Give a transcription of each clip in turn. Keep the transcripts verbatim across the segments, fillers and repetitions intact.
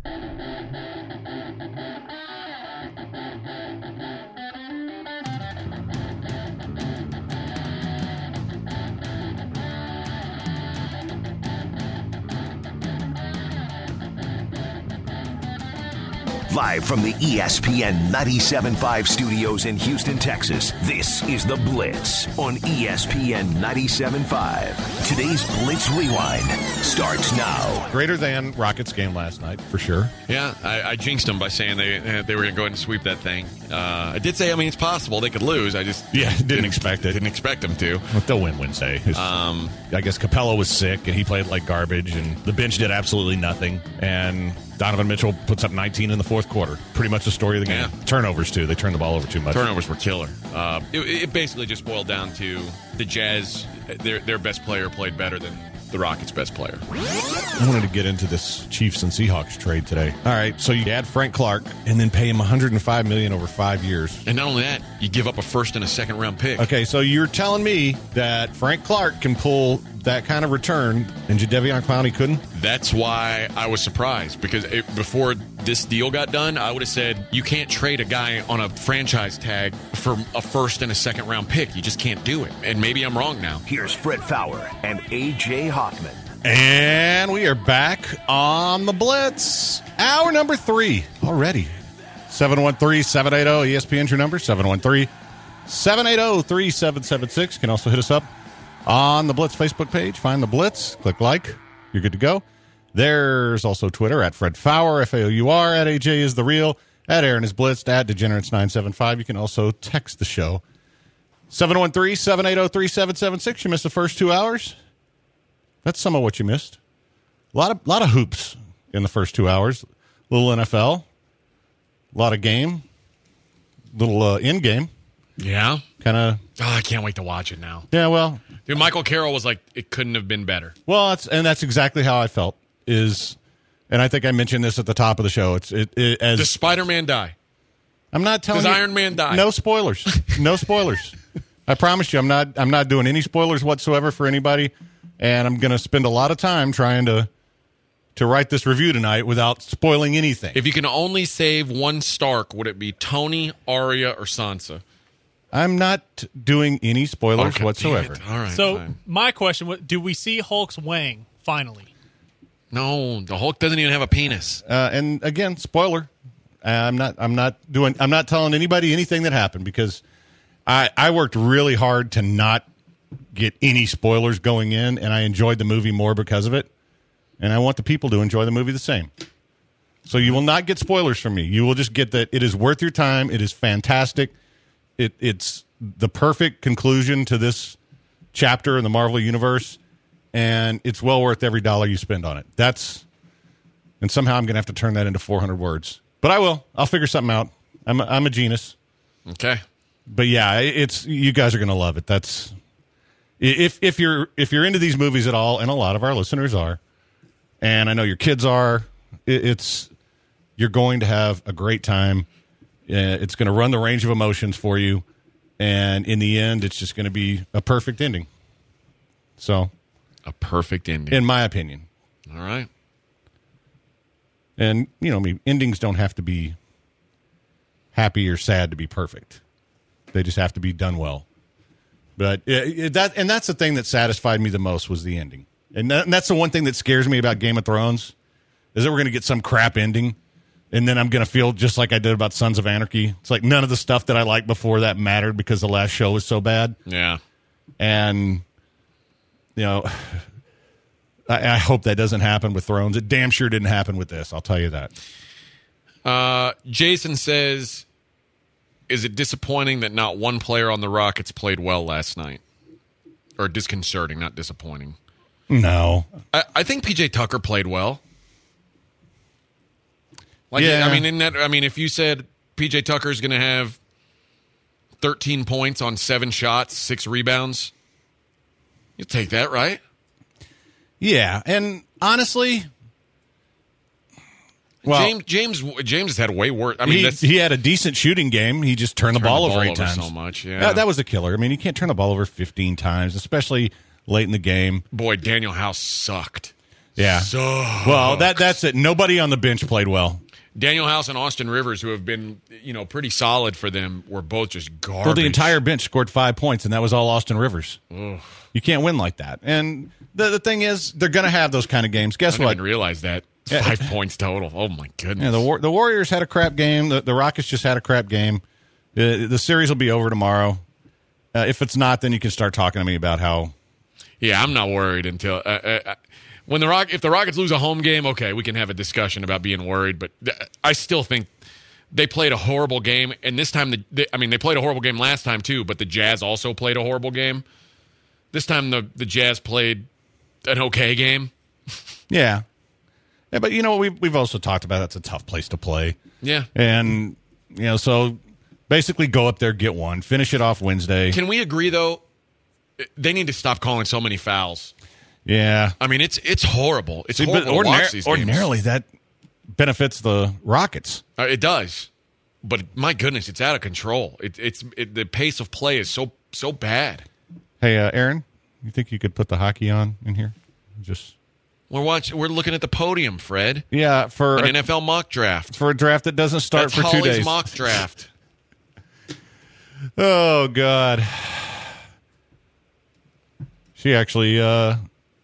Live from the E S P N ninety-seven point five studios in Houston, Texas, this is The Blitz on E S P N ninety-seven point five. Today's Blitz Rewind starts now. Greater than Rockets game last night, for sure. Yeah, I, I jinxed them by saying they they were going to go ahead and sweep that thing. Uh, I did say, I mean, it's possible they could lose. I just yeah didn't, didn't expect it. Didn't expect them to. Well, they'll win Wednesday. Um, I guess Capella was sick, and he played like garbage, and the bench did absolutely nothing, and Donovan Mitchell puts up nineteen in the fourth quarter. Pretty much the story of the game. Yeah. Turnovers, too. They turned the ball over too much. Turnovers were killer. Uh, it, it basically just boiled down to the Jazz, their, their best player played better than the Rockets' best player. I wanted to get into this Chiefs and Seahawks trade today. All right, so you add Frank Clark and then pay him one hundred five million dollars over five years. And not only that, you give up a first and a second round pick. Okay, so you're telling me that Frank Clark can pull that kind of return and Jadeveon Clowney couldn't? That's why I was surprised, because it, before this deal got done, I would have said you can't trade a guy on a franchise tag for a first and a second round pick. You just can't do it. And maybe I'm wrong now. Here's Fred Fowler and A J Hoffman. And we are back on the Blitz. Hour number three already. seven one three, seven eight zero E S P N's your number, seven one three, seven eight zero, three seven seven six. You can also hit us up on the Blitz Facebook page. Find the Blitz, click like, you're good to go. There's also Twitter at Fred Fowler, F A O U R, at A J is the real, at Aaron is Blitzed, at Degenerates nine seven five. You can also text the show. seven one three, seven eight zero, three seven seven six. You missed the first two hours. That's some of what you missed. A lot of, lot of hoops in the first two hours. Little N F L. A lot of game. Little uh, in-game. Yeah. Kind of. Oh, I can't wait to watch it now. Yeah, well. Dude, Michael Carroll was like, it couldn't have been better. Well, that's, and that's exactly how I felt. Is, and I think I mentioned this at the top of the show. It's it, it as Does Spider-Man die? I'm not telling Does you. Iron Man die? No spoilers. No spoilers. I promise you, I'm not. I'm not doing any spoilers whatsoever for anybody, and I'm going to spend a lot of time trying to to write this review tonight without spoiling anything. If you can only save one Stark, would it be Tony, Arya, or Sansa? I'm not doing any spoilers Okay, whatsoever. All right. So fine. my question: what- Do we see Hulk's wang finally? No, the Hulk doesn't even have a penis. Uh, and again, spoiler. I'm not. I'm not doing. I'm not telling anybody anything that happened because I I worked really hard to not get any spoilers going in, and I enjoyed the movie more because of it. And I want the people to enjoy the movie the same. So you will not get spoilers from me. You will just get that it is worth your time. It is fantastic. It it's the perfect conclusion to this chapter in the Marvel Universe, and it's well worth every dollar you spend on it. That's and somehow I'm going to have to turn that into four hundred words. But I will. I'll figure something out. I'm a, I'm a genius. Okay. But yeah, it's you guys are going to love it. That's if if you're if you're into these movies at all, and a lot of our listeners are, and I know your kids are. It, it's you're going to have a great time. Uh, it's going to run the range of emotions for you, and in the end, it's just going to be a perfect ending. So, a perfect ending, in my opinion. All right. And, you know, I mean, endings don't have to be happy or sad to be perfect. They just have to be done well. But it, it, that and that's the thing that satisfied me the most was the ending. And, that, and that's the one thing that scares me about Game of Thrones is that we're going to get some crap ending, and then I'm going to feel just like I did about Sons of Anarchy. It's like none of the stuff that I liked before that mattered because the last show was so bad. Yeah. And, you know, I, I hope that doesn't happen with Thrones. It damn sure didn't happen with this. I'll tell you that. Uh, Jason says, is it disappointing that not one player on the Rockets played well last night? Or disconcerting, not disappointing? No. I, I think P J Tucker played well. Like, yeah. I mean, in that, I mean, if you said P J Tucker is going to have thirteen points on seven shots, six rebounds, you take that, right? Yeah, and honestly, well, James James James has had way worse. I mean, he, that's, he had a decent shooting game. He just turned, turned the ball, the ball over eight over times so much. Yeah, that, that was a killer. I mean, you can't turn the ball over fifteen times, especially late in the game. Boy, Daniel House sucked. Yeah. So well, that that's it. Nobody on the bench played well. Daniel House and Austin Rivers, who have been, you know, pretty solid for them, were both just garbage. Well, the entire bench scored five points, and that was all Austin Rivers. Ugh. You can't win like that. And the the thing is, they're going to have those kind of games. Guess I didn't what? even realize that. Five points total. Oh, my goodness. Yeah, the War- the Warriors had a crap game. The, the Rockets just had a crap game. The, the series will be over tomorrow. Uh, if it's not, then you can start talking to me about how. Yeah, I'm not worried until uh, uh, when the Rock. If the Rockets lose a home game, okay, we can have a discussion about being worried. But th- I still think they played a horrible game, and this time, the, they, I mean, they played a horrible game last time too. But the Jazz also played a horrible game. This time, the the Jazz played an okay game. Yeah. Yeah, but you know, we've, we've also talked about that's a tough place to play. Yeah. And, you know, so basically go up there, get one, finish it off Wednesday. Can we agree, though, they need to stop calling so many fouls? Yeah. I mean, it's it's horrible. It's See, horrible but to ordinary- watch these games. ordinarily, that benefits the Rockets. Uh, it does. But, my goodness, it's out of control. It, it's it, the pace of play is so so bad. Hey, uh, Aaron, you think you could put the hockey on in here? Just We're watching. We're looking at the podium, Fred. Yeah, for An a, N F L mock draft. for a draft that doesn't start That's for two Holly's days. mock draft. Oh, God. She actually, uh,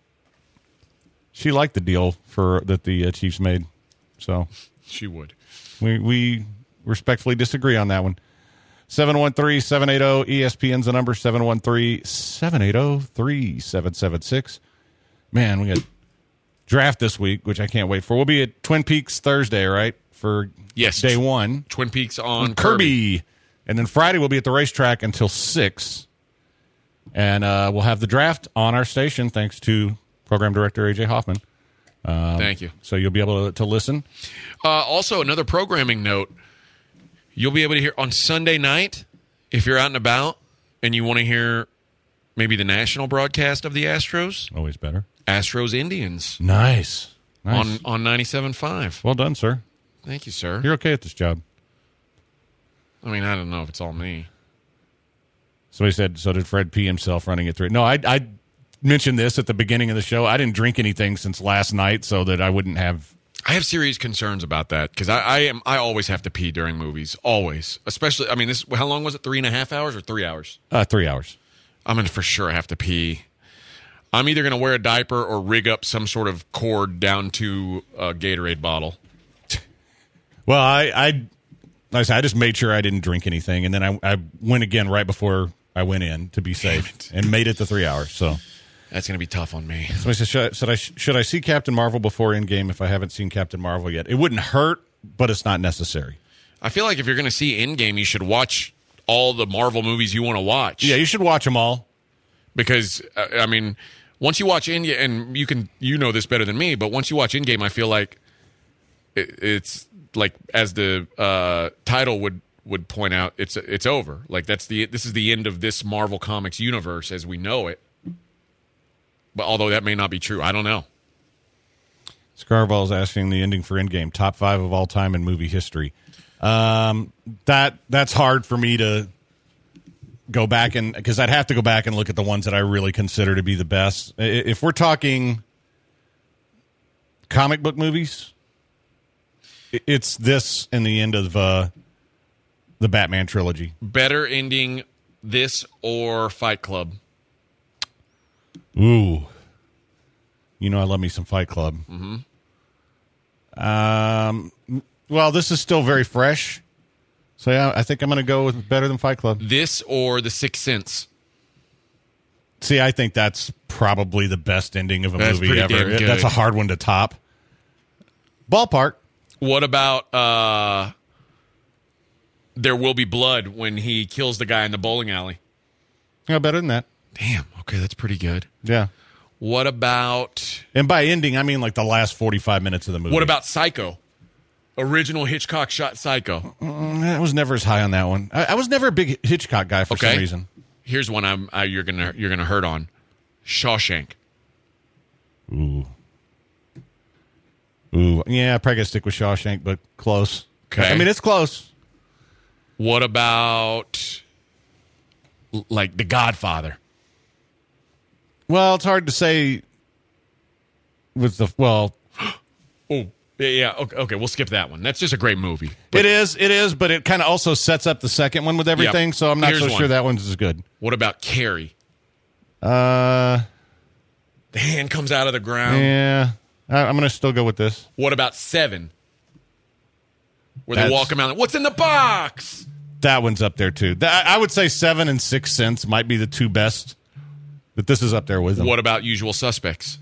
she liked the deal for that the uh, Chiefs made. So She would. we we respectfully disagree on that one. seven one three, seven eight zero, E S P N's the number, seven one three, seven eight zero, three seven seven six. Man, we got draft this week, which I can't wait for. We'll be at Twin Peaks Thursday, right? For Yes. day one. Twin Peaks on Kirby. And then Friday we'll be at the racetrack until six. And uh, we'll have the draft on our station thanks to program director A J Hoffman. Um, Thank you. So you'll be able to, to listen. Uh, also, another programming note. You'll be able to hear on Sunday night, if you're out and about and you want to hear maybe the national broadcast of the Astros, Always better. Astros Indians Nice. nice. on, on ninety-seven point five. Well done, sir. Thank you, sir. You're okay at this job. I mean, I don't know if it's all me. Somebody said, so did Fred pee himself running it through? No, I, I mentioned this at the beginning of the show. I didn't drink anything since last night so that I wouldn't have... I have serious concerns about that because I, I am I always have to pee during movies, always. Especially, I mean, this. How long was it? Three and a half hours or three hours? Uh, three hours. I'm gonna for sure have to pee. I'm either gonna wear a diaper or rig up some sort of cord down to a Gatorade bottle. Well, I, I, like I said, I just made sure I didn't drink anything, and then I, I went again right before I went in to be safe, and made it to three hours. So That's gonna be tough on me. somebody said, should I, should I should I see Captain Marvel before Endgame if I haven't seen Captain Marvel yet? It wouldn't hurt, but it's not necessary. I feel like if you're gonna see Endgame, you should watch all the Marvel movies you want to watch. Yeah, you should watch them all. Because uh, I mean, once you watch Endgame, and you can you know this better than me, but once you watch Endgame, I feel like it, it's like as the uh, title would would point out, it's it's over. Like that's the this is the end of this Marvel Comics universe as we know it. But although that may not be true, I don't know. Scarvall's asking the ending for Endgame, top five of all time in movie history. Um, that that's hard for me to go back and because I'd have to go back and look at the ones that I really consider to be the best. If we're talking comic book movies, it's this and the end of uh, the Batman trilogy. Better ending this or Fight Club? Ooh, you know I love me some Fight Club. Mm-hmm. Um, well, this is still very fresh. So, yeah, I think I'm going to go with better than Fight Club. This or The Sixth Sense? See, I think that's probably the best ending of a That's movie pretty ever. damn good. That's a hard one to top. Ballpark. What about uh, There Will Be Blood when he kills the guy in the bowling alley? Yeah, better than that. Damn, okay, that's pretty good. Yeah. What about And by ending, I mean like the last forty-five minutes of the movie. what about Psycho? Original Hitchcock shot Psycho. Mm, I was never as high on that one. I, I was never a big Hitchcock guy for Okay. some reason. Here's one I'm uh, you're gonna you're gonna hurt on. Shawshank. Ooh. Ooh. Yeah, I probably got to stick with Shawshank, but close. Okay. I mean, it's close. What about l- like The Godfather? Well, it's hard to say with the well. Oh, yeah, yeah. Okay, okay, we'll skip that one. That's just a great movie. It is, it is, but it kind of also sets up the second one with everything, Yep. so I'm not Here's so one. sure that one's as good. What about Carrie? Uh, The hand comes out of the ground. yeah, I, I'm going to still go with this. What about Seven? Where That's- they walk around, what's in the box? That one's up there too. That, I would say Seven and Sixth Sense might be the two best, but this is up there with them. What about Usual Suspects?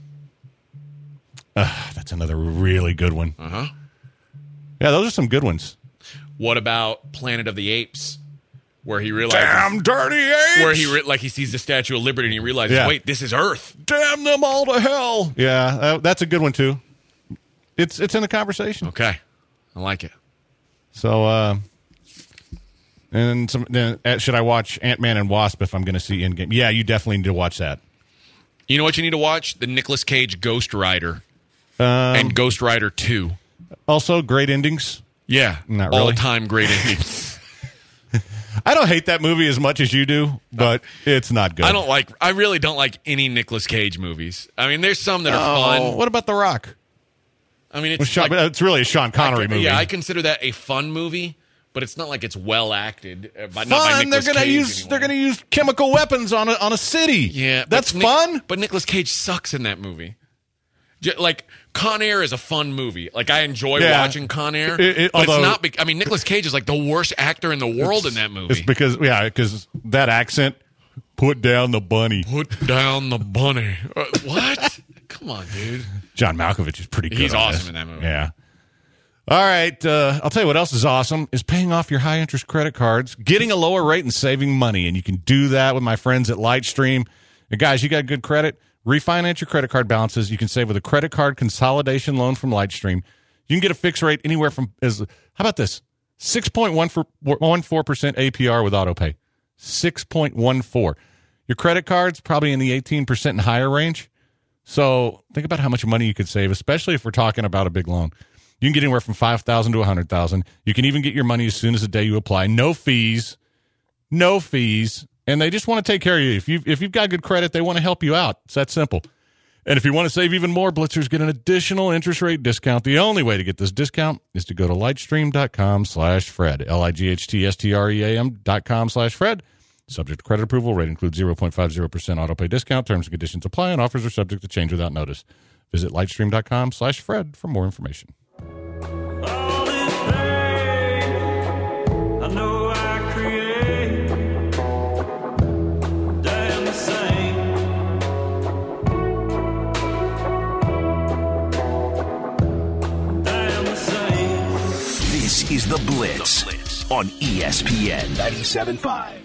Uh, that's another really good one. Uh-huh. Yeah, those are some good ones. What about Planet of the Apes? Where he realizes... Damn dirty apes! Where he, re- like, he sees the Statue of Liberty and he realizes, Yeah. wait, this is Earth. Damn them all to hell! Yeah, uh, that's a good one too. It's it's in the conversation. Okay. I like it. So, uh, and some. Then, uh, should I watch Ant-Man and Wasp if I'm going to see Endgame? Yeah, you definitely need to watch that. You know what you need to watch? The Nicolas Cage Ghost Rider. Um, and Ghost Rider two. Also, great endings. Yeah. Not really. All-time great endings. I don't hate that movie as much as you do, but it's not good. I don't like... I really don't like any Nicolas Cage movies. I mean, there's some that are Oh, fun. what about The Rock? I mean, Well, it's Sean, like... it's really a Sean Connery I, movie. Yeah, I consider that a fun movie, but it's not like it's well acted. Uh, by, not by Fun. They're Nicolas gonna Cage use. anyway. They're gonna use chemical weapons on a on a city. Yeah, but that's Nic- fun. But Nicolas Cage sucks in that movie. J- Like Con Air is a fun movie. Like I enjoy Yeah. watching Con Air, It- it- but although- it's not. Be- I mean, Nicolas Cage is like the worst actor in the world in that movie. It's because yeah, because that accent. Put down the bunny. Put down the bunny. Uh, what? Come on, dude. John Malkovich is pretty good. He's on awesome this. in that movie. Yeah. All right. Uh, I'll tell you what else is awesome is paying off your high interest credit cards, getting a lower rate, and saving money. And you can do that with my friends at Lightstream. And guys, you got good credit. Refinance your credit card balances. You can save with a credit card consolidation loan from Lightstream. You can get a fixed rate anywhere from as how about this six point one four percent A P R with AutoPay. six point one four. Your credit card's probably in the eighteen percent and higher range. So think about how much money you could save, especially if we're talking about a big loan. You can get anywhere from five thousand dollars to one hundred thousand dollars. You can even get your money as soon as the day you apply. No fees. No fees. And they just want to take care of you. If you've, if you've got good credit, they want to help you out. It's that simple. And if you want to save even more, Blitzers get an additional interest rate discount. The only way to get this discount is to go to lightstream.com slash Fred. L-I-G-H-T-S-T-R-E-A-M dot com slash Fred. Subject to credit approval. Rate includes zero point five zero percent autopay discount. Terms and conditions apply, and offers are subject to change without notice. Visit lightstream.com slash Fred for more information. All this pain, I know I create, damn the same. Damn the same. This is The Blitz, on E S P N ninety-seven point five.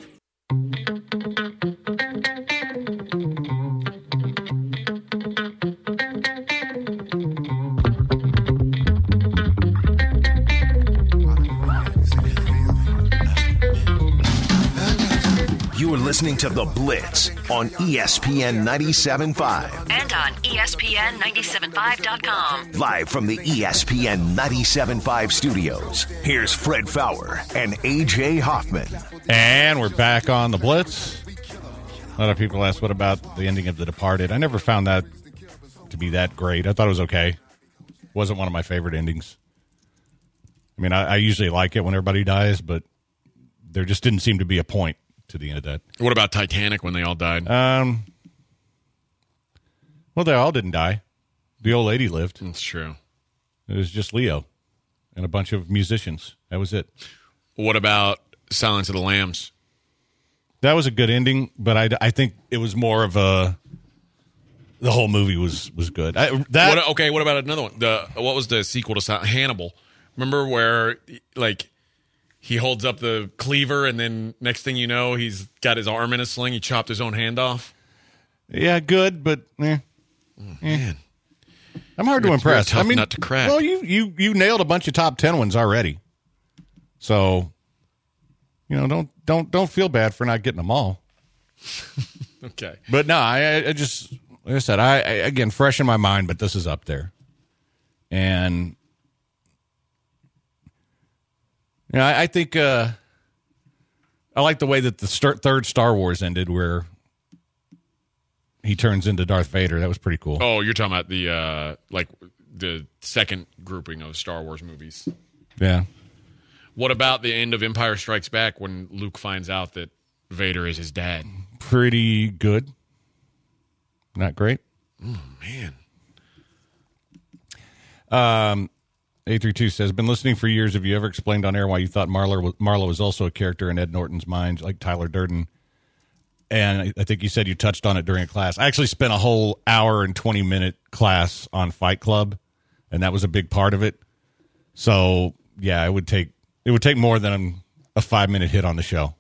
You are listening to The Blitz on E S P N ninety-seven point five. And on E S P N ninety-seven point five dot com. Live from the E S P N ninety-seven point five studios, here's Fred Fowler and A J Hoffman. And we're back on The Blitz. A lot of people asked, what about the ending of The Departed? I never found that to be that great. I thought it was okay. Wasn't one of my favorite endings. I mean, I, I usually like it when everybody dies, but there just didn't seem to be a point to the end of that. What about Titanic when they all died? Um, well, they all didn't die. The old lady lived. That's true. It was just Leo and a bunch of musicians. That was it. What about Silence of the Lambs? That was a good ending, but I, I think it was more of a. The whole movie was was good. I, that What, okay, what about another one? The what was the sequel to Sil- Hannibal? Remember where like he holds up the cleaver and then next thing you know he's got his arm in a sling. He chopped his own hand off. yeah, good, but eh. Man, I'm hard to You're- you're a impress. tough I mean, nut to crack. Well, you you you nailed a bunch of top ten ones already, so you know don't don't don't feel bad for not getting them all. okay. But no, I, I just like I said, I, I again fresh in my mind, but this is up there, and you know, I, I think uh, I like the way that the star, third Star Wars ended, where he turns into Darth Vader. That was pretty cool. Oh, you're talking about the uh, like the second grouping of Star Wars movies. Yeah. What about the end of Empire Strikes Back when Luke finds out that Vader is his dad? Pretty good. Not great. Oh, man. Um, eight three two says, been listening for years. Have you ever explained on air why you thought Marlo was, Marlo was also a character in Ed Norton's mind, like Tyler Durden? And I, I think you said you touched on it during a class. I actually spent a whole hour and twenty-minute class on Fight Club, and that was a big part of it. So, yeah, it would take it would take more than a five-minute hit on the show.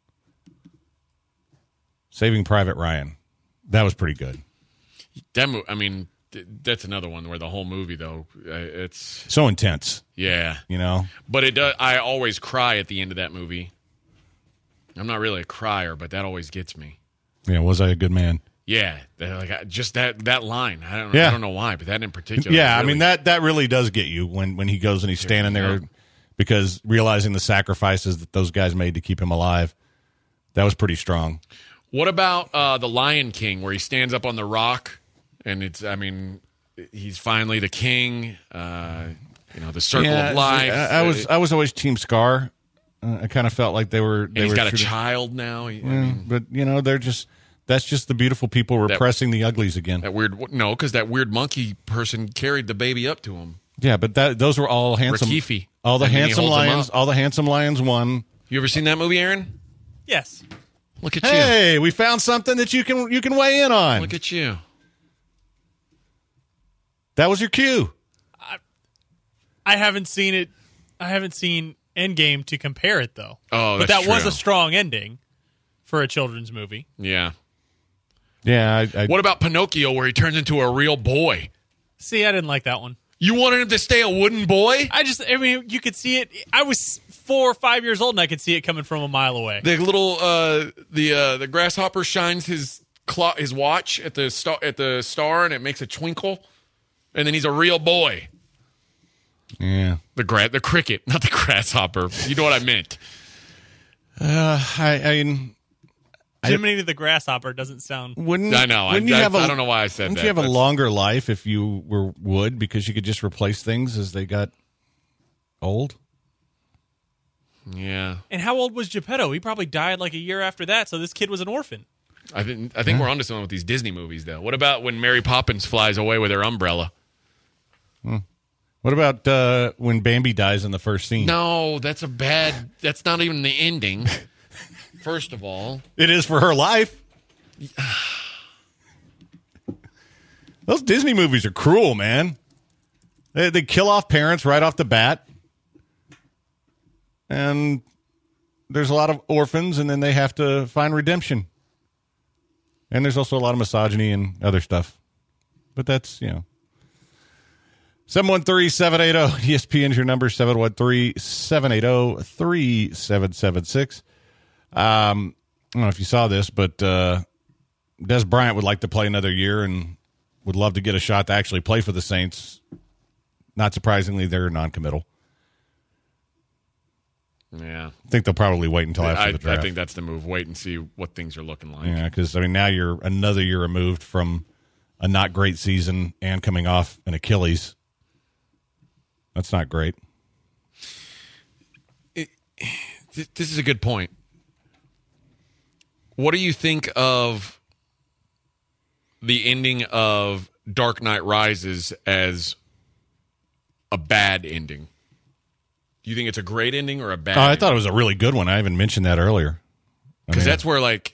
Saving Private Ryan. That was pretty good. That mo- I mean, th- that's another one where the whole movie, though, uh, it's... So intense, Yeah. you know? But it does. I always cry at the end of that movie. I'm not really a crier, but that always gets me. Yeah, was I a good man? Yeah, that- like I- just that that line. I don't. Yeah. I don't know why, but that in particular. Yeah, I really- mean, that, that really does get you when, when he goes and he's standing there Yeah. because realizing the sacrifices that those guys made to keep him alive. That was pretty strong. What about uh, the Lion King, where he stands up on the rock, and it's? I mean, he's finally the king. Uh, you know, the circle Yeah, of life. I, I was I was always Team Scar. Uh, I kind of felt like they were. and They he's were got a sort of- child now. He- I Yeah, mean, but you know, they're just that's just the beautiful people repressing the uglies again. that weird. No, because that weird monkey person carried the baby up to him. Yeah, but that those were all handsome. Rakifi. All the And then he handsome holds 'em lions. up. All the handsome lions won. You ever seen that movie, Aaron? Yes. Look at you. Hey, we found something that you can you can weigh in on. Look at you. That was your cue. I haven't seen it. I haven't seen Endgame to compare it, though. Oh, but that's that was true. a strong ending for a children's movie. Yeah. Yeah. I, I, What about Pinocchio, where he turns into a real boy? See, I didn't like that one. You wanted him to stay a wooden boy? I just, I mean, you could see it. I was four or five years old, and I could see it coming from a mile away. The little uh, the uh, the grasshopper shines his clo- his watch at the star at the star, and it makes a twinkle, and then he's a real boy. yeah. The gra- the cricket, not the grasshopper. You know what I meant. Uh, I, I mean, Jiminy the Grasshopper doesn't sound. wouldn't I know. I, Wouldn't you I, have a, I don't know why I said Wouldn't that. you have a That's- longer life if you were wood because you could just replace things as they got old? Yeah, And how old was Geppetto? He probably died like a year after that, so this kid was an orphan. I think I think we're onto something with these Disney movies, though. What about when Mary Poppins flies away with her umbrella? What about uh, when Bambi dies in the first scene? No, that's a bad. That's not even the ending. First of all, It is for her life. Those Disney movies are cruel, man. They, they kill off parents right off the bat. And there's a lot of orphans, and then they have to find redemption. And there's also a lot of misogyny and other stuff. But that's, you know. seven one three, seven eight zero, E S P N is your number, seven one three, seven eight zero, three seven seven six. Um, I don't know if you saw this, but uh, Des Bryant would like to play another year and would love to get a shot to actually play for the Saints. Not surprisingly, they're non-committal. yeah, I think they'll probably wait until after I, the draft. I think that's the move. Wait and see what things are looking like. Yeah, because I mean, now you're another year removed from a not great season and coming off an Achilles. That's not great. Th- This is a good point. What do you think of the ending of Dark Knight Rises as a bad ending? Do you think it's a great ending or a bad? Oh, I thought it was a really good one. I even mentioned that earlier. I because mean, that's where like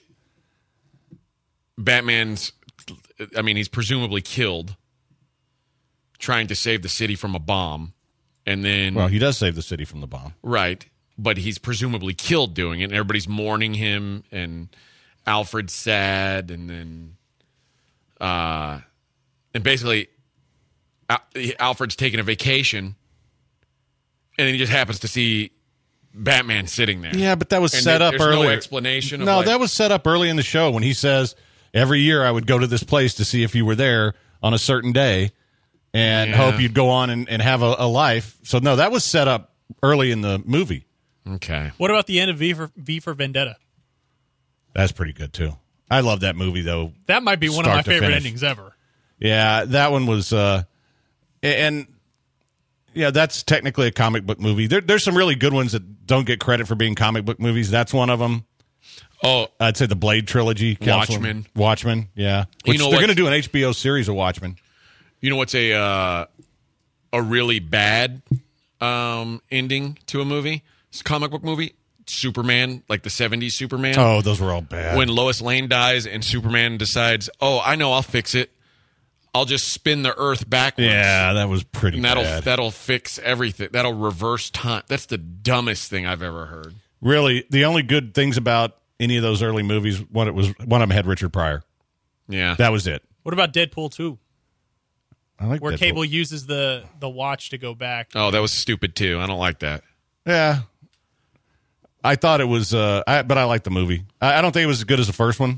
Batman's. I mean, he's presumably killed trying to save the city from a bomb, and then well, he does save the city from the bomb. right, but he's presumably killed doing it, and everybody's mourning him, and Alfred's sad, and then, uh, and basically, Al- Alfred's taking a vacation, and then he just happens to see Batman sitting there. Yeah, but that was And set there- up there's earlier. no explanation of No, like- that was set up early in the show when he says every year I would go to this place to see if you were there on a certain day and Yeah. hope you'd go on and, and have a, a life. So no, that was set up early in the movie. Okay. What about the end of V for V for Vendetta? That's pretty good too. I love that movie though. That might be one of Start my to favorite finish. endings ever. Yeah, that one was, uh, and yeah, that's technically a comic book movie. There, there's some really good ones that don't get credit for being comic book movies. That's one of them. Oh, I'd say the Blade trilogy. Council- Watchmen. Watchmen, yeah. You Which know they're what- going to do an H B O series of Watchmen. you know what's a uh, a really bad um, ending to a movie? It's a comic book movie. Superman, like the seventies Superman. Oh, those were all bad. When Lois Lane dies and Superman decides, oh, I know, I'll fix it. I'll just spin the Earth backwards. yeah, that was pretty And that'll bad. that'll fix everything. That'll reverse time. That's the dumbest thing I've ever heard. Really, the only good things about any of those early movies, one it was one of them had Richard Pryor. Yeah. That was it. What about Deadpool two, I like where Deadpool. Cable uses the the watch to go back? oh, that was stupid too. I don't like that. Yeah, I thought it was, uh, I, but I like the movie. I, I don't think it was as good as the first one,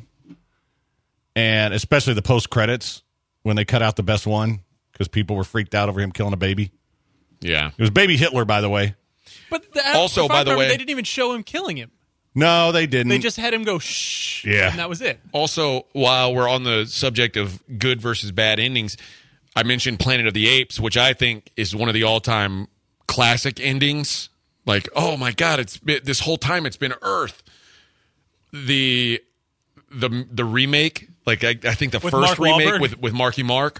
and especially the post credits when they cut out the best one because people were freaked out over him killing a baby. Yeah. It was baby Hitler, by the way. But the, Also, if I by the remember, way- they didn't even show him killing him. No, they didn't. They just had him go shh. Yeah. And that was it. Also, while we're on the subject of good versus bad endings, I mentioned Planet of the Apes, which I think is one of the all-time classic endings. Like, oh my God, it's been, this whole time it's been Earth. The the the remake, like I, I think the With first Mark remake Wahlberg? with with Marky Mark,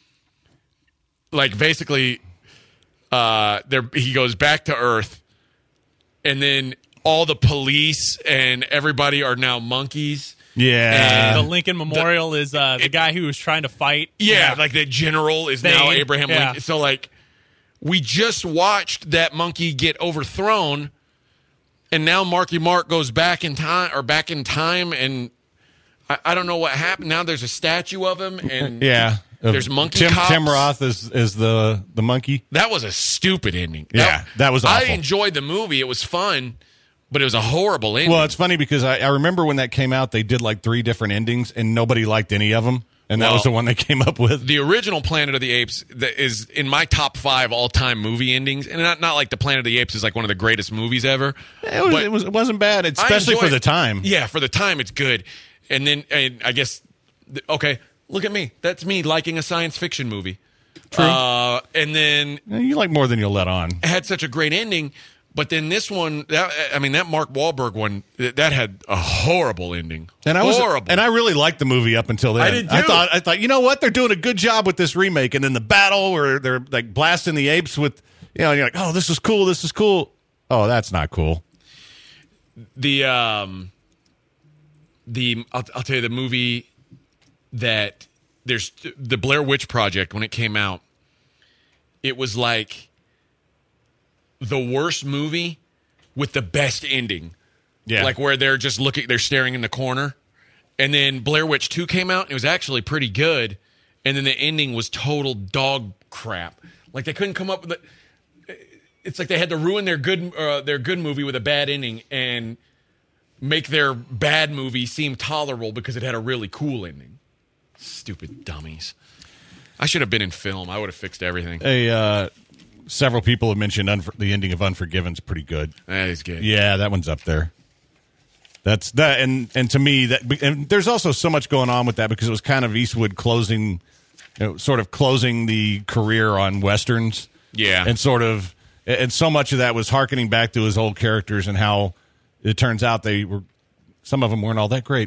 like basically, uh, there he goes back to Earth, and then all the police and everybody are now monkeys. yeah. The Lincoln Memorial is uh, the guy who was trying to fight. Yeah, like the general is now Thane, Abraham yeah. Lincoln. So, like, we just watched that monkey get overthrown, and now Marky Mark goes back in time, or back in time, and I, I don't know what happened. Now there's a statue of him, and yeah. there's monkey Tim, cops. Tim Roth is, is the, the monkey. That was a stupid ending. Yeah, that was awful. I enjoyed the movie. It was fun, but it was a horrible ending. Well, it's funny because I, I remember when that came out, they did like three different endings, and nobody liked any of them. And that Well, was the one they came up with. the original Planet of the Apes that is in my top five all-time movie endings, and not not like the Planet of the Apes is like one of the greatest movies ever. It, was, but it, was, it wasn't bad, I especially enjoy for the it. time. Yeah, for the time, it's good. And then, and I guess, th- okay, look at me. That's me liking a science fiction movie. True. Uh, and then Yeah, you like more than you'll let on. it had such a great ending. But then this one, that, I mean, that Mark Wahlberg one, th- that had a horrible ending. And I was, horrible. and I really liked the movie up until then. I did I too. thought, I thought, you know what? They're doing a good job with this remake. And then the battle where they're like blasting the apes with, you know, and you're like, oh, this is cool. This is cool. Oh, that's not cool. the um the I'll, I'll tell you the movie that there's the Blair Witch Project when it came out, it was like the worst movie with the best ending. Yeah. Like where they're just looking, they're staring in the corner. And then Blair Witch two came out and it was actually pretty good. And then the ending was total dog crap. Like they couldn't come up with it. It's like they had to ruin their good uh, their good movie with a bad ending and make their bad movie seem tolerable because it had a really cool ending. Stupid dummies. I should have been in film. I would have fixed everything. A, uh, several people have mentioned Unfor- the ending of Unforgiven's pretty good. That is good. Yeah, that one's up there. That's that, and and to me that, and there's also so much going on with that because it was kind of Eastwood closing, you know, sort of closing the career on westerns. Yeah. and sort of, and so much of that was hearkening back to his old characters and how it turns out they were, some of them weren't all that great.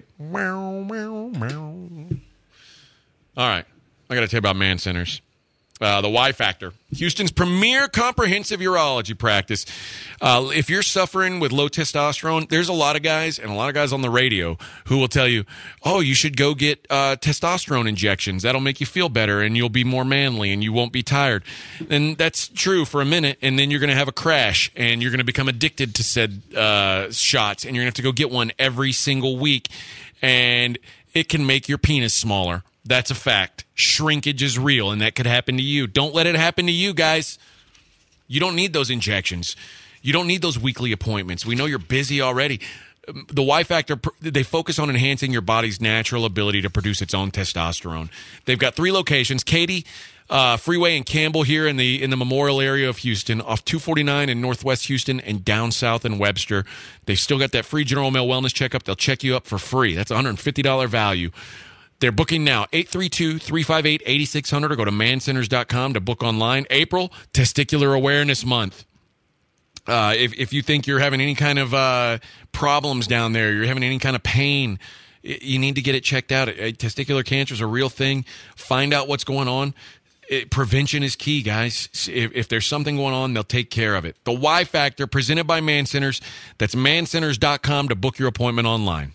All right. I got to tell you about Man Centers. Uh, the Y Factor, Houston's premier comprehensive urology practice. Uh, if you're suffering with low testosterone, there's a lot of guys and a lot of guys on the radio who will tell you, oh, you should go get uh, testosterone injections. That'll make you feel better and you'll be more manly and you won't be tired. And that's true for a minute, and then you're going to have a crash and you're going to become addicted to said uh, shots, and you're going to have to go get one every single week, and it can make your penis smaller. That's a fact. Shrinkage is real, and that could happen to you. Don't let it happen to you, guys. You don't need those injections. You don't need those weekly appointments. We know you're busy already. The Y Factor, they focus on enhancing your body's natural ability to produce its own testosterone. They've got three locations: Katy, uh, Freeway, and Campbell here in the in the Memorial area of Houston, off two forty-nine in Northwest Houston, and down south in Webster. They've still got that free General Mail wellness checkup. They'll check you up for free. That's one hundred fifty dollars value. They're booking now, eight three two, three five eight, eight six zero zero, or go to man centers dot com to book online. April, Testicular Awareness Month. Uh, if, if you think you're having any kind of uh, problems down there, you're having any kind of pain, you need to get it checked out. Testicular cancer is a real thing. Find out what's going on. It, prevention is key, guys. If, if there's something going on, they'll take care of it. The Y Factor, presented by Man Centers. That's man centers dot com to book your appointment online.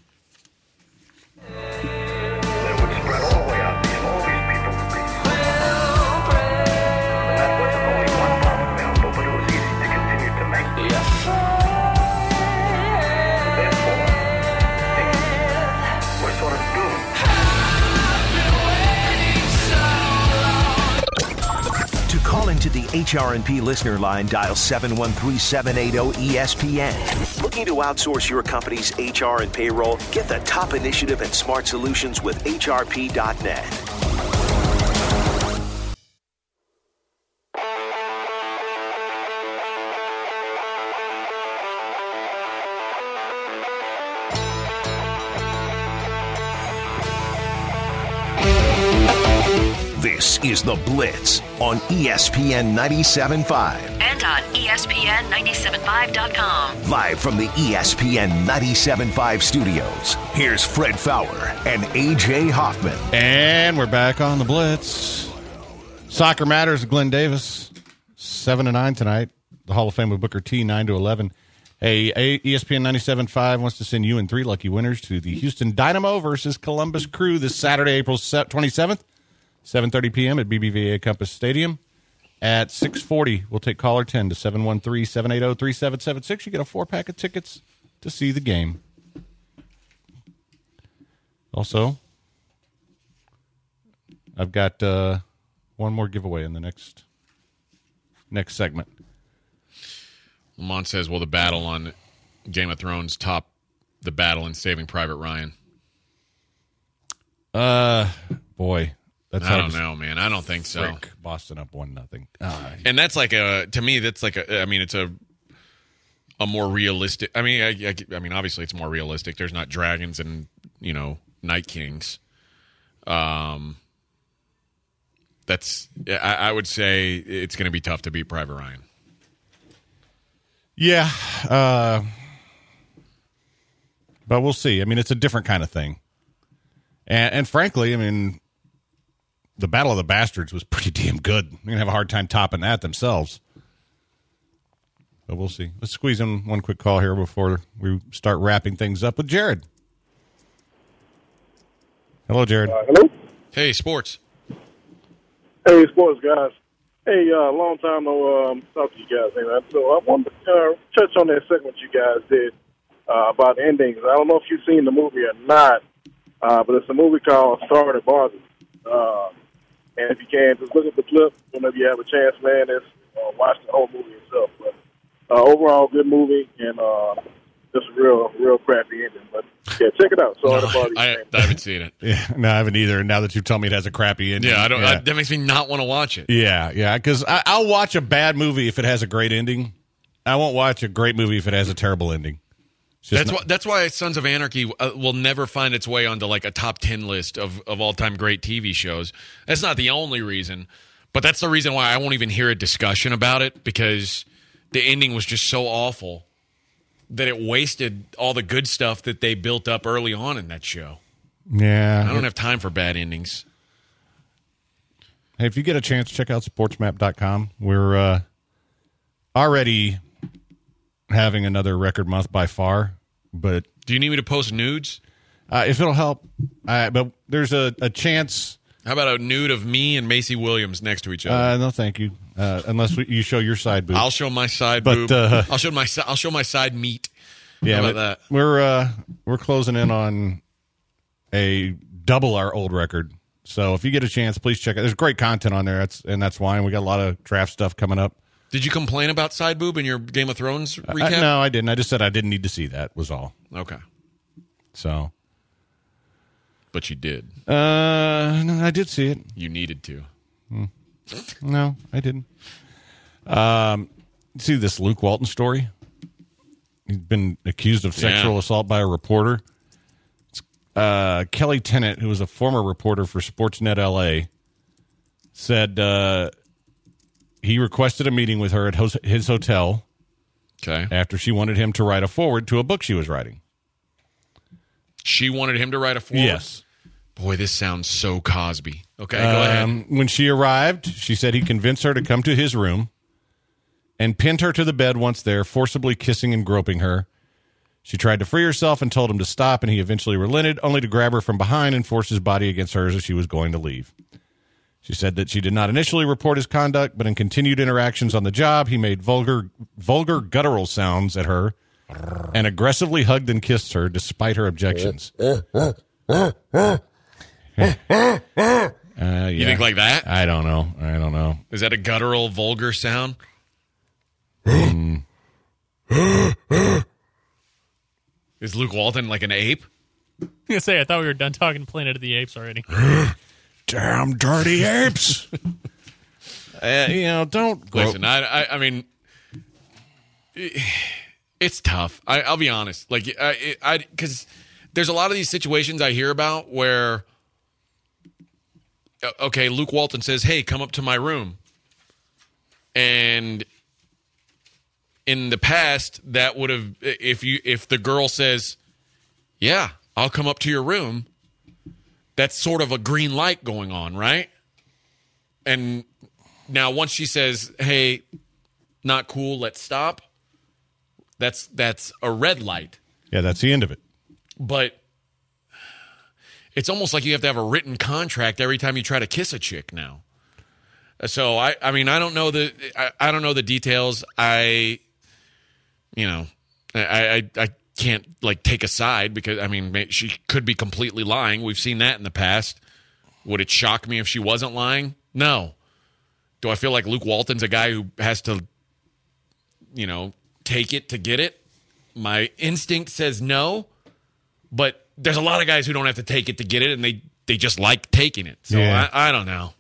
That would spread all the way out. All these people would be. And that wasn't only one pump available, but it was easy to continue to make. Therefore, things were sort of doomed. To call into the H R and P listener line, dial seven one three, seven eight zero, E S P N. Looking to outsource your company's H R and payroll? Get the top initiative and smart solutions with H R P dot net. This is The Blitz on E S P N ninety-seven point five. And on E S P N ninety-seven point five dot com. Live from the E S P N ninety-seven point five studios, here's Fred Fowler and A J Hoffman. And we're back on The Blitz. Soccer Matters, Glenn Davis, seven to nine tonight. The Hall of Fame with Booker T, nine to eleven. Hey, E S P N ninety-seven point five wants to send you and three lucky winners to the Houston Dynamo versus Columbus Crew this Saturday, April twenty-seventh. seven thirty p.m. at B B V A Compass Stadium. At six forty, we'll take caller ten to seven one three, seven eight zero, three seven seven six. You get a four-pack of tickets to see the game. Also, I've got uh, one more giveaway in the next next segment. Lamont says, will the battle on Game of Thrones top the battle in Saving Private Ryan? Uh, boy. That's I don't know, man. I don't think so. Frick, Boston up one nothing. Uh, and that's like a to me. That's like a. I mean, it's a a more realistic. I mean, I, I, I mean, obviously, it's more realistic. There's not dragons and you know Night Kings. Um, that's. I, I would say it's going to be tough to beat Private Ryan. Yeah, uh, but we'll see. I mean, it's a different kind of thing, and, and frankly, I mean. The Battle of the Bastards was pretty damn good. They're going to have a hard time topping that themselves. But we'll see. Let's squeeze in one quick call here before we start wrapping things up with Jared. Hello, Jared. Uh, hello? Hey, sports. Hey, sports guys. Hey, uh, long time no um, talk to you guys. Man. So I wanted to uh, touch on that segment you guys did uh, about endings. I don't know if you've seen the movie or not, uh, but it's a movie called Sorry to Bother. Uh, And if you can, just look at the clip whenever you have a chance, man. It's, uh, watch the whole movie itself. But uh, overall, good movie, and uh, just a real, real crappy ending. But yeah, check it out. Sorry No, to bother you, I, man. I haven't seen it. Yeah, no, I haven't either. Now that you tell me it has a crappy ending. Yeah, I don't. Yeah, I, that makes me not want to watch it. yeah, yeah because I'll watch a bad movie if it has a great ending. I won't watch a great movie if it has a terrible ending. It's just That's not- why. That's why Sons of Anarchy uh, will never find its way onto like a top ten list of, of all time great T V shows. That's not the only reason, but that's the reason why I won't even hear a discussion about it because the ending was just so awful that it wasted all the good stuff that they built up early on in that show. Yeah. I don't have time for bad endings. Hey, if you get a chance, check out sports map dot com. We're uh, already having another record month by far, but Do you need me to post nudes? uh, if it'll help, uh, but there's a, a chance. How about a nude of me and Macy Williams next to each other? Uh, no, thank you. Uh, unless we, you show your side boob. I'll show my side But, boob. uh, I'll show my si- I'll show my side meat. yeah, How about but that? we're uh, we're closing in on a double our old record. So if you get a chance, please check it. There's great content on there. That's and that's why and we got a lot of draft stuff coming up. Did you complain about side boob in your Game of Thrones recap? I, no, I didn't. I just said I didn't need to see that. Was all. Okay. So. But you did. Uh, no, I did see it. You needed to. Hmm. No, I didn't. Um, see this Luke Walton story? He's been accused of sexual Yeah. assault by a reporter. Uh, Kelly Tennant, who was a former reporter for Sportsnet L A, said uh, he requested a meeting with her at hos- his hotel Okay. after she wanted him to write a foreword to a book she was writing. She wanted him to write a foreword? Yes. Boy, this sounds so Cosby. Okay, go ahead. Um, when she arrived, she said he convinced her to come to his room and pinned her to the bed once there, forcibly kissing and groping her. She tried to free herself and told him to stop, and he eventually relented, only to grab her from behind and force his body against hers as she was going to leave. She said that she did not initially report his conduct, but in continued interactions on the job, he made vulgar, vulgar guttural sounds at her and aggressively hugged and kissed her despite her objections. Uh, yeah. You think like that? I don't know. I don't know. Is that a guttural, vulgar sound? Mm. Is Luke Walton like an ape? I was gonna say, I thought we were done talking Planet of the Apes already. Damn dirty apes. uh, you know, don't grope. Listen, I, I, I mean, it's tough. I, I'll be honest. Like, I, I, because there's a lot of these situations I hear about where, okay, Luke Walton says, "Hey, come up to my room," and in the past, that would have, if you, if the girl says, "Yeah, I'll come up to your room," that's sort of a green light going on, right? And now once she says, "Hey, not cool, let's stop," that's that's a red light. Yeah, that's the end of it. But it's almost like you have to have a written contract every time you try to kiss a chick now. So I, I mean, I don't know the, I, I don't know the details. I, you know, I, I, I can't like take a side because I mean, she could be completely lying. We've seen that in the past. Would it shock me if she wasn't lying? No. Do I feel like Luke Walton's a guy who has to, you know, take it to get it? My instinct says no, but there's a lot of guys who don't have to take it to get it, and they, they just like taking it. So Yeah. I, I don't know.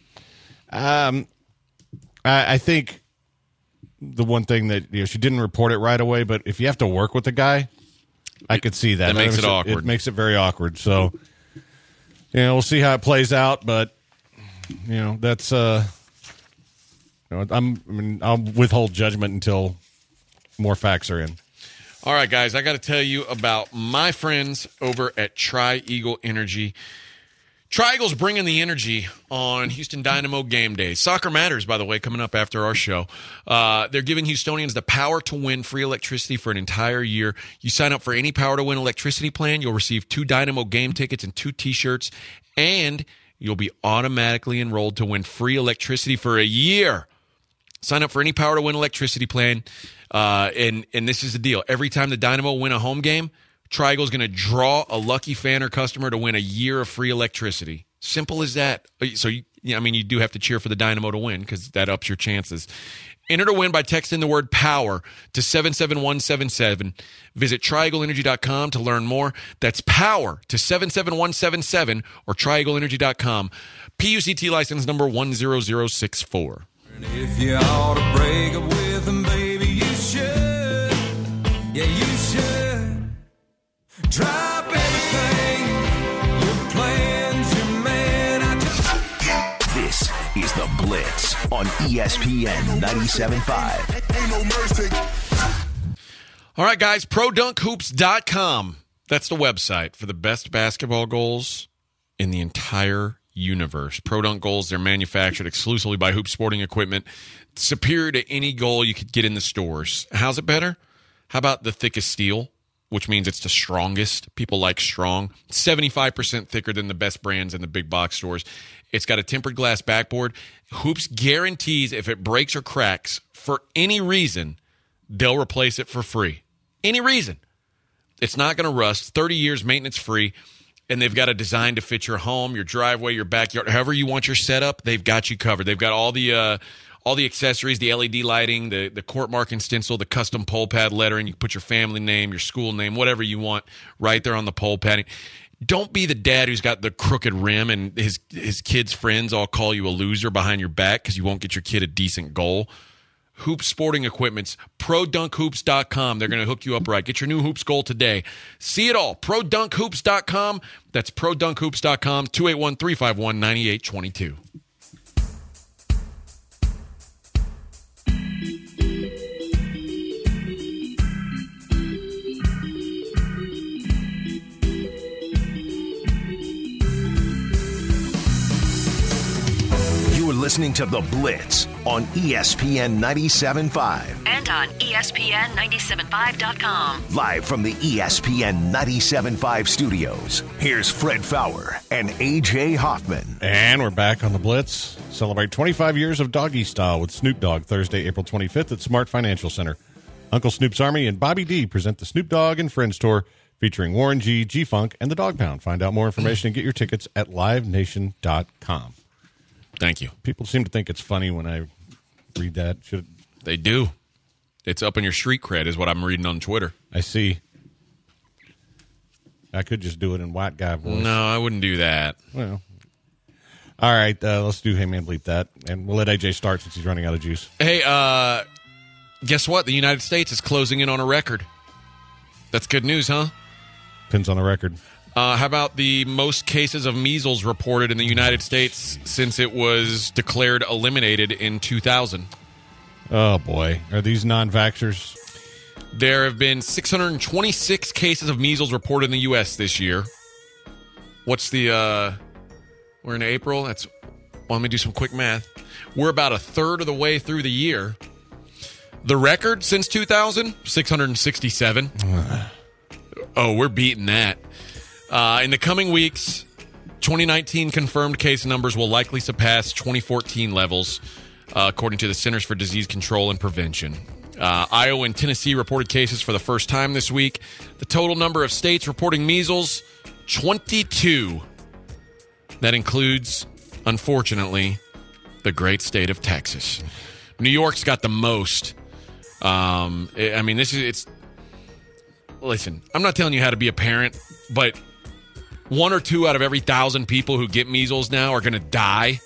Um, I, I think the one thing that, you know, she didn't report it right away, but if you have to work with the guy, I could see that. That makes it It awkward. makes it very awkward. So, you know, we'll see how it plays out, but, you know, that's, uh, you know, I'm, I mean, I'll withhold judgment until more facts are in. All right, guys, I got to tell you about my friends over at Tri-Eagle Energy. Tri-Eagle's bringing the energy on Houston Dynamo game day. Soccer Matters, by the way, coming up after our show. Uh, they're giving Houstonians the power to win free electricity for an entire year. You sign up for any Power to Win electricity plan, you'll receive two Dynamo game tickets and two T-shirts, and you'll be automatically enrolled to win free electricity for a year. Sign up for any Power to Win electricity plan, uh, and, and this is the deal. Every time the Dynamo win a home game, Tri-Eagle's going to draw a lucky fan or customer to win a year of free electricity. Simple as that. So, you, I mean, you do have to cheer for the Dynamo to win because that ups your chances. Enter to win by texting the word POWER to seven seven one seven seven. Visit tri eagle energy dot com to learn more. That's POWER to seven seven one seven seven or tri eagle energy dot com. P U C T license number one zero zero six four. If you ought to break up with him, baby, you should. Yeah, you should. Drop everything. Your plans, your man. I just... This is The Blitz on E S P N ninety-seven point five. Ain't no mercy. All right, guys, pro dunk hoops dot com. That's the website for the best basketball goals in the entire universe. Pro Dunk goals, they're manufactured exclusively by Hoop Sporting Equipment. Superior to any goal you could get in the stores. How's it better? How about the thickest steel, which means it's the strongest. People like strong. seventy-five percent thicker than the best brands in the big box stores. It's got a tempered glass backboard. Hoops guarantees if it breaks or cracks for any reason, they'll replace it for free. Any reason. It's not going to rust. thirty years maintenance free. And they've got a design to fit your home, your driveway, your backyard, however you want your setup. They've got you covered. They've got all the uh, all the accessories, the L E D lighting, the, the court marking stencil, the custom pole pad lettering. You can put your family name, your school name, whatever you want right there on the pole padding. Don't be the dad who's got the crooked rim and his his kids' friends all call you a loser behind your back because you won't get your kid a decent goal. Hoop Sporting Equipment's Pro Dunk Hoops dot com. They're going to hook you up right. Get your new hoops goal today. See it all. Pro Dunk Hoops dot com. That's Pro Dunk Hoops dot com. two eight one, three five one, nine eight two two. Listening to The Blitz on E S P N ninety-seven point five. And on E S P N ninety-seven five dot com. Live from the E S P N ninety-seven point five studios, here's Fred Fowler and A J Hoffman. And we're back on The Blitz. Celebrate twenty-five years of Doggy Style with Snoop Dogg Thursday, April twenty-fifth at Smart Financial Center. Uncle Snoop's Army and Bobby D present the Snoop Dogg and Friends Tour featuring Warren G, G-Funk, and the Dog Pound. Find out more information and get your tickets at live nation dot com. Thank you. People seem to think it's funny when I read that. Should They do. It's up in your street cred is what I'm reading on Twitter. I see. I could just do it in white guy voice. No, I wouldn't do that. Well, all right. Uh, let's do Hey Man Bleep That, and we'll let A J start since he's running out of juice. Hey, uh, guess what? The United States is closing in on a record. That's good news, huh? Pins on the record. Uh, how about the most cases of measles reported in the United States since it was declared eliminated in two thousand? Oh, boy. Are these non-vaxxers? There have been six hundred twenty-six cases of measles reported in the U S this year. What's the, uh, we're in April. That's, well, let me do some quick math. We're about a third of the way through the year. The record since two thousand, six hundred sixty-seven. Oh, we're beating that. Uh, in the coming weeks, twenty nineteen confirmed case numbers will likely surpass twenty fourteen levels, uh, according to the Centers for Disease Control and Prevention. Uh, Iowa and Tennessee reported cases for the first time this week. The total number of states reporting measles, twenty-two. That includes, unfortunately, the great state of Texas. New York's got the most. Um, I mean, this is, it's, listen, I'm not telling you how to be a parent, but one or two out of every thousand people who get measles now are going to die.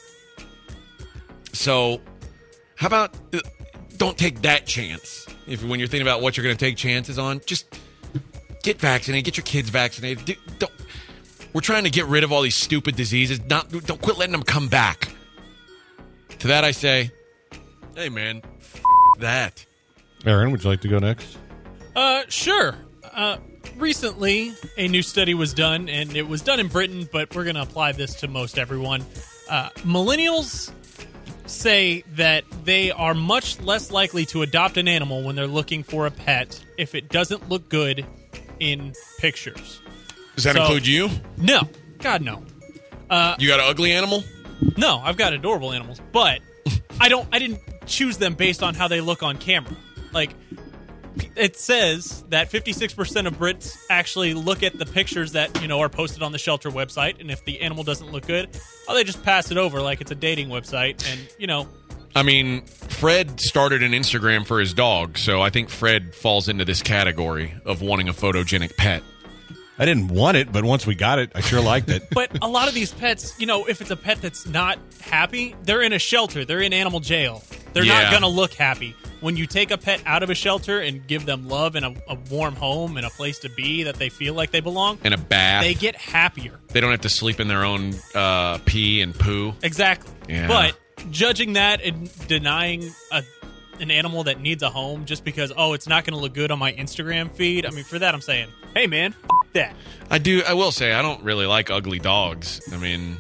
So how about uh, don't take that chance. If when you're thinking about what you're going to take chances on, just get vaccinated, get your kids vaccinated. Do, don't, we're trying to get rid of all these stupid diseases. Not, don't quit letting them come back. To that I say, hey, man, f- that. Aaron, would you like to go next? Uh, sure. Uh, recently, a new study was done, and it was done in Britain, but we're going to apply this to most everyone. Uh, millennials say that they are much less likely to adopt an animal when they're looking for a pet if it doesn't look good in pictures. Does that So- include you? No. God, no. You got an ugly animal? No, I've got adorable animals, but I don't. I didn't choose them based on how they look on camera. Like, it says that fifty-six percent of Brits actually look at the pictures that, you know, are posted on the shelter website, and if the animal doesn't look good, oh, they just pass it over like it's a dating website, and, you know. I mean, Fred started an Instagram for his dog, so I think Fred falls into this category of wanting a photogenic pet. I didn't want it, but once we got it, I sure liked it. But a lot of these pets, you know, if it's a pet that's not happy, they're in a shelter. They're in animal jail. They're Yeah. not going to look happy. When you take a pet out of a shelter and give them love and a, a warm home and a place to be that they feel like they belong, And a bath. they get happier. They don't have to sleep in their own uh, pee and poo. Exactly. Yeah. But judging that and denying a, an animal that needs a home just because, oh, it's not going to look good on my Instagram feed, I mean, for that, I'm saying, hey, man, f- that. I do. I will say I don't really like ugly dogs. I mean,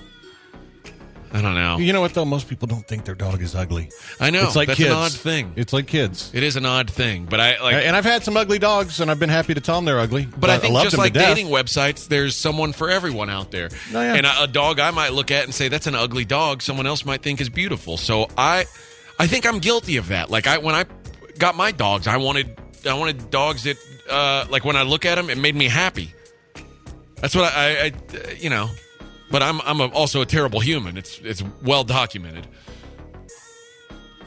I don't know. You know what, though? Most people don't think their dog is ugly. I know. It's like That's kids. an odd thing. It's like kids. It is an odd thing, but I like. And I've had some ugly dogs, and I've been happy to tell them they're ugly. But I think love just them like to death. dating websites, there's someone for everyone out there. Oh, yeah. And a, a dog I might look at and say that's an ugly dog, someone else might think is beautiful. So I, I think I'm guilty of that. Like I when I got my dogs, I wanted I wanted dogs that uh, like when I look at them, it made me happy. That's what I, I, I you know. But I'm I'm a, also a terrible human. It's it's well documented.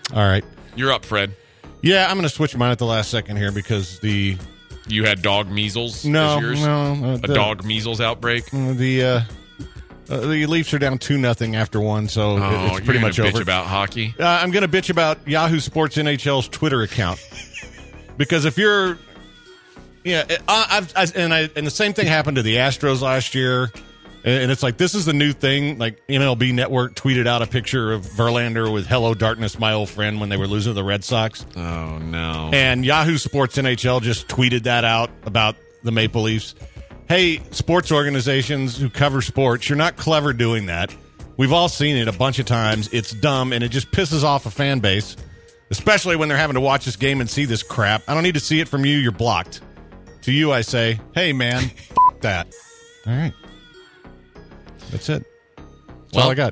All right. You're up, Fred. Yeah, I'm going to switch mine at the last second here because the You had dog measles no as yours? no uh, A the, dog measles outbreak? the uh, uh, the Leafs are down two nothing after one, so it- Oh, it's you're pretty gonna much bitch over. about hockey? Uh, I'm going to bitch about Yahoo Sports N H L's Twitter account because if you're, yeah, I, I've I, and I and the same thing happened to the Astros last year, and it's like this is the new thing. Like M L B Network tweeted out a picture of Verlander with "Hello Darkness, my old friend" when they were losing to the Red Sox, Oh, no. and Yahoo Sports N H L just tweeted that out about the Maple Leafs. Hey, sports organizations who cover sports, you're not clever doing that. We've all seen it a bunch of times. It's dumb, and it just pisses off a fan base, especially when they're having to watch this game and see this crap. I don't need to see it from you. You're blocked. To you, I say, hey, man, f- that. All right. That's it. That's Well- all I got.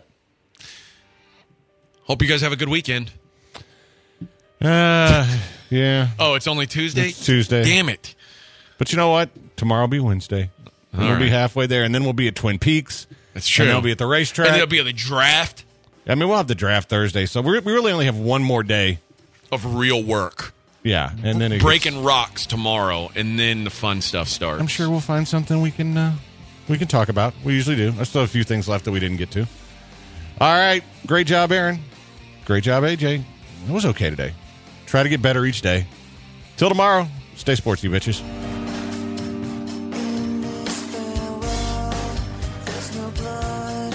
Hope you guys have a good weekend. Uh, yeah. Oh, it's only Tuesday? It's Tuesday. Damn it. But you know what? Tomorrow will be Wednesday. And All we'll be right. halfway there, and then we'll be at Twin Peaks. That's true. And they'll be at the racetrack. And there'll be the draft I mean, we'll have the draft Thursday, so we're, we really only have one more day. of real work. Yeah, and then it Breaking gets- rocks tomorrow, and then the fun stuff starts. I'm sure we'll find something we can uh, we can talk about. We usually do. I still have a few things left that we didn't get to. All right, great job, Aaron. Great job, A J. It was okay today. Try to get better each day. Till tomorrow, stay sports, you bitches. There's no blood.